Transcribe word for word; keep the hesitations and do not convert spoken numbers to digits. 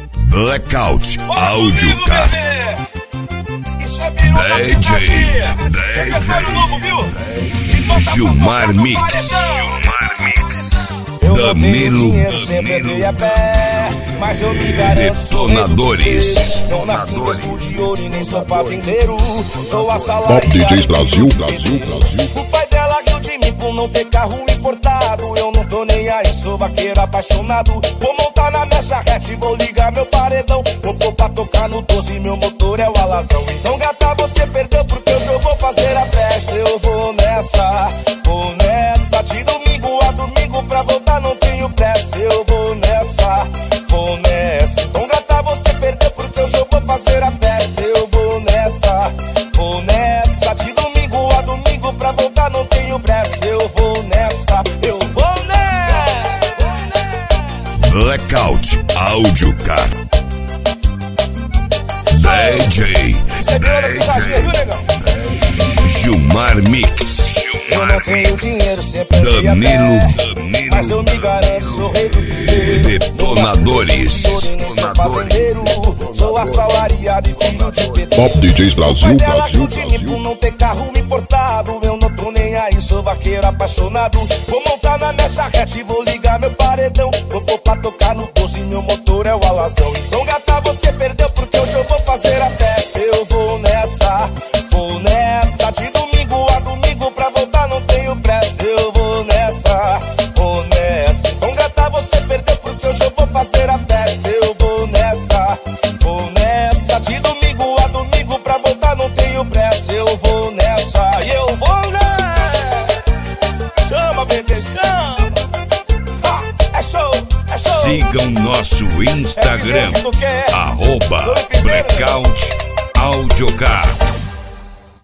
Blackout Áudio Car. D J Gilmar Mix. Eu Danilo sempre andei a pé, mas eu me garanto. Detonadores. Não nasci em berço de ouro e nem sou fazendeiro. Sou assalariado. Top D Js Brasil, Brasil, Brasil. O pai dela riu de mim por não ter carro importado. Eu não tô nem aí, sou vaqueiro apaixonado. Vou montar na minha charrete, vou ligar meu paredão. Vou pôr pra tocar no doze, meu motor é o alazão. Então gata, você perdeu porque hoje eu vou fazer a festa. Eu vou nessa, vou nessa. De domingo a domingo pra voltar não tenho pressa. Eu vou nessa, vou nessa. Então gata, você perdeu porque hoje eu vou fazer a festa. Eu vou nessa, vou nessa. De domingo a domingo pra voltar não tenho pressa. Eu vou nessa, eu vou nessa. Blackout Áudio Car. D J Gilmar Mix. Eu não tenho dinheiro, sempre andei a Danilo pé, mas eu me garanto, sou rei do cruzeiro. Detonadores. Sou fazendeiro, sou assalariado e filho de pedreiro. Top D Js Brasil, O pai dela Brasil, riu de mim por Brasil. não ter carro importado. Eu não tô nem aí, sou vaqueiro apaixonado. Vou montar na minha charrete, vou ligar meu paredão. Vou pôr pra tocar no doze, meu motor é o alazão. Então gata, você perdeu porque hoje eu vou fazer a festa. Eu vou nessa, vou nessa. De domingo a domingo pra voltar não tenho pressa. Eu vou nessa, vou nessa. Então gata, você perdeu porque hoje eu vou fazer a festa. Eu vou nessa, vou nessa. De domingo a domingo pra voltar não tenho pressa. Eu vou nessa e eu vou nessa. Chama, bebê, chama. Ha, é show, é show. Sigam nosso Instagram, arroba Blackout Áudio Car.